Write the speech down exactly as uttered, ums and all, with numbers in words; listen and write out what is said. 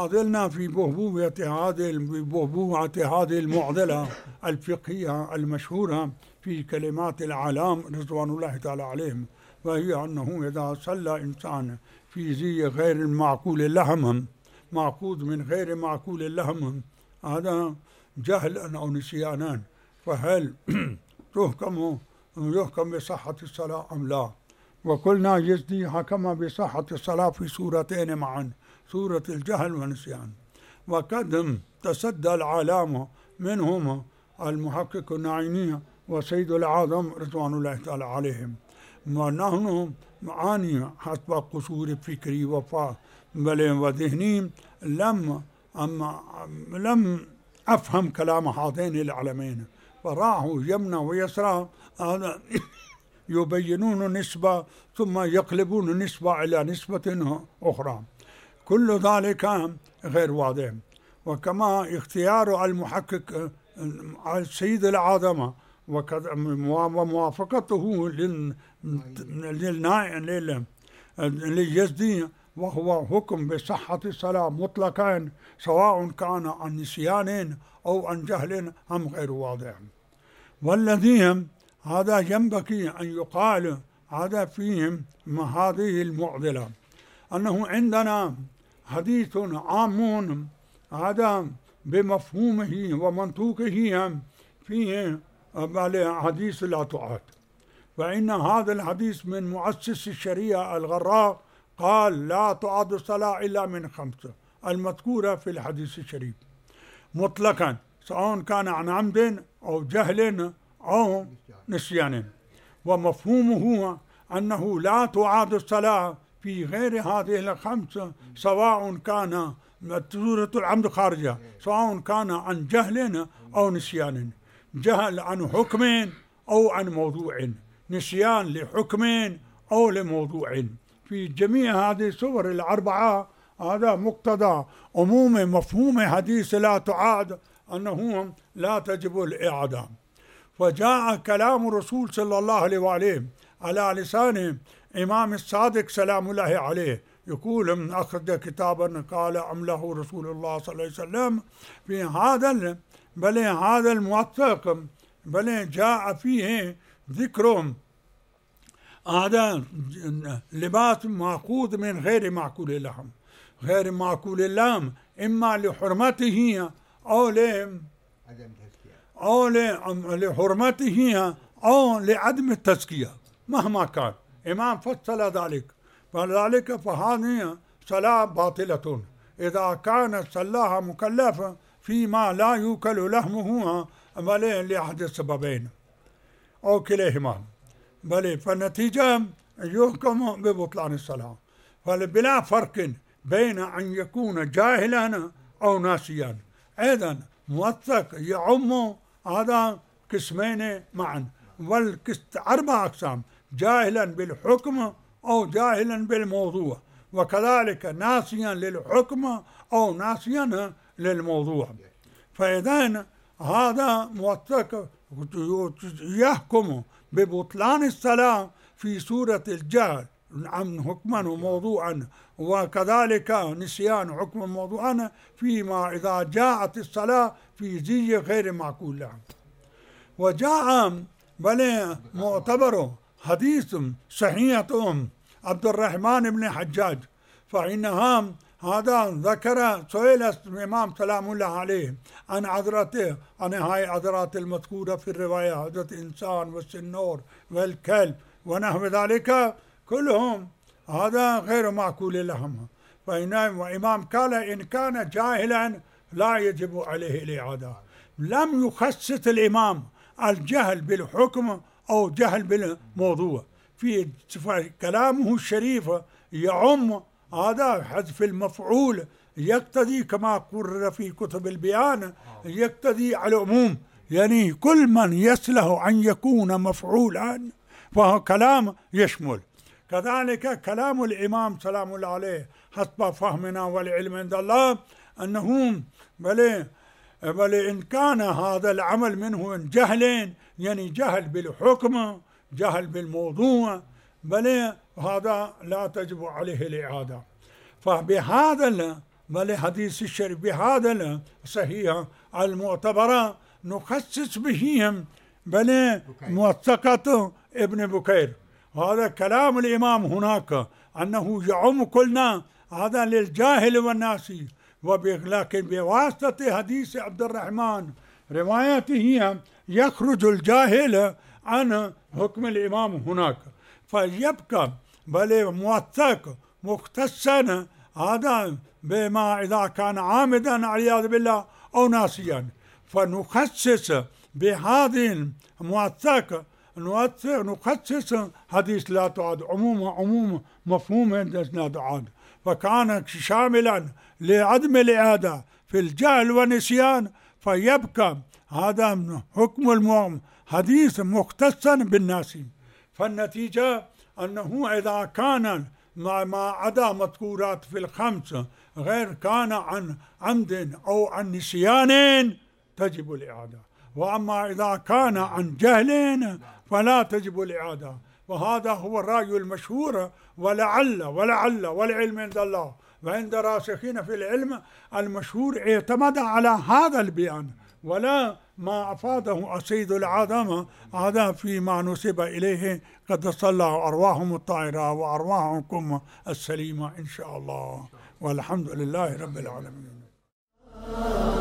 فاضلنا في بهبوبة هذه بهبوبة هذه المعضلة الفقهية المشهورة في كلمات العلام رضوان الله تعالى عليهم، وهي أنه إذا صلى إنسان في زي غير المعقول لهم، معقود من غير معقول لهم، هذا جهل أو نسيانا، فهل تحكم يحكم بصحة الصلاة أم لا؟ وقلنا يزدي حكم بصحة الصلاة في سورتين معا، سورة الجهل والنسيان. وقد تصدى العلامة منهم المحقق النعيمي وسيد العظم رضوان الله تعالى عليهم، ونحن معاني حسب قصور فكري وفا بل وذهني لم أما لم أفهم كلام هذين العلمين، فراحوا يمنى ويسرى هذا يبينون نسبة ثم يقلبون نسبة إلى نسبة أخرى، كل ذلك غير واضح. وكما اختيار المحقق السيد العظمة وموافقته لليزدي وهو حكم بصحة الصلاة مطلقا سواء كان عن نسيان أو عن جهل أم غير واضح. والذين هذا ينبغي أن يقال هذا فيهم هذه المعضلة، أنه عندنا حديث عام هذا بمفهومه ومنطوقه فيه حديث لا تعاد، فإن هذا الحديث من مؤسس الشريعة الغراء قال لا تعاد الصلاة إلا من خمسة المذكورة في الحديث الشريف مطلقا سواء كان عن عمد أو جهل أو نسيان. ومفهومه أنه لا تعاد الصلاة في غير هذه الخمسة سواء كان سورة العمد خارجة، سواء كان عن جهل أو نسيان، جهل عن حكم أو عن موضوع، نسيان لحكم أو لموضوع، في جميع هذه الصور الأربعة هذا مقتضى عموم مفهوم حديث لا تعاد أنه لا تجب الإعادة. فجاء كلام الرسول صلى الله عليه وآله على لسان إمام الصادق سلام الله عليه، يقول من أخذ كتابا قال أمله رسول الله صلى الله عليه وسلم في هذا بل هذا الموثق بل جاء فيه ذكر هذا لباس مأخوذ من غير معقول اللحم، غير معقول اللحم إما لحرمته أو ل أو لحرمته أو لعدم التزكية مهما كان، إمام فصل ذلك، فذلك فهذه صلاة باطلة إذا كانت صلاها مكلفة فيما لا يوكل لحمه بل لأحد السببين أو كليهما، بل فالنتيجة يحكم ببطلان الصلاة، فبلا فرق بين أن يكون جاهلا أو ناسيا. أيضا موثق يعم هذا قسمين معا، والقسم أربع أقسام، جاهلا بالحكم أو جاهلا بالموضوع، وكذلك ناسيا للحكم أو ناسيا للموضوع. فإذا هذا موثق يحكم ببطلان الصلاة في سورة الجهل عن حكما وموضوعا، وكذلك نسيان حكما موضوعا فيما إذا جاءت الصلاة في زي غير معقول لها. وجاء بل معتبر حديث صحيح عبد الرحمن بن حجاج، فإنها هذا ذكر سئل الإمام سلام الله عليه عن عذرته عن هاي عذرات المذكورة في الرواية، عذرة الإنسان والسنور والكلب ونحو ذلك كلهم هذا غير معقول لهم، فإن وإمام قال إن كان جاهلا لا يجب عليه الإعادة. لم يخصص الإمام الجهل بالحكم أو جهل بالموضوع، في كلامه الشريف يعم هذا حذف المفعول يقتضي كما قرر في كتب البيان يقتضي على العموم، يعني كل من يصلح أن يكون مفعولا فهو كلام يشمل. كذلك كلام الإمام سلام الله عليه حسب فهمنا والعلم عند الله أنه بل بل إن كان هذا العمل منه جهل، يعني جهل بالحكم جهل بالموضوع، بل هذا لا تجب عليه الإعادة. فبهذا بل حديث الشريف بهذا الصحيح المعتبرة نخصص بهم بل موثقة ابن بكير. هذا كلام الإمام هناك أنه يعم كلنا، هذا للجاهل والناسي، ولكن بواسطة حديث عبد الرحمن روايته يخرج الجاهل عن حكم الإمام هناك، فيبقى بل موثق مختصا هذا بما إذا كان عامدا والعياذ بالله أو ناسيا، فنخصص بهذه الموثق نخصص حديث لا تعد عموم عموم مفهوم لا تعد، فكان شاملا لعدم الإعادة في الجهل والنسيان، فيبقى هذا حكم الحديث مختصا بالناس. فالنتيجة أنه إذا كان ما ما عدا مذكورات في الخمسة غير كان عن عمد أو عن نسيان تجب الإعادة، وأما إذا كان عن جهل فلا تجب الإعادة. وهذا هو الرأي المشهور، ولعل ولعل والعلم عند الله وعند راسخين في العلم المشهور اعتمد على هذا البيان ولا ما أفاده السيد العظمة هذا فيما نسب إليه قدس الله أرواحهم الطاهرة وأرواحكم السليمة إن شاء الله، والحمد لله رب العالمين.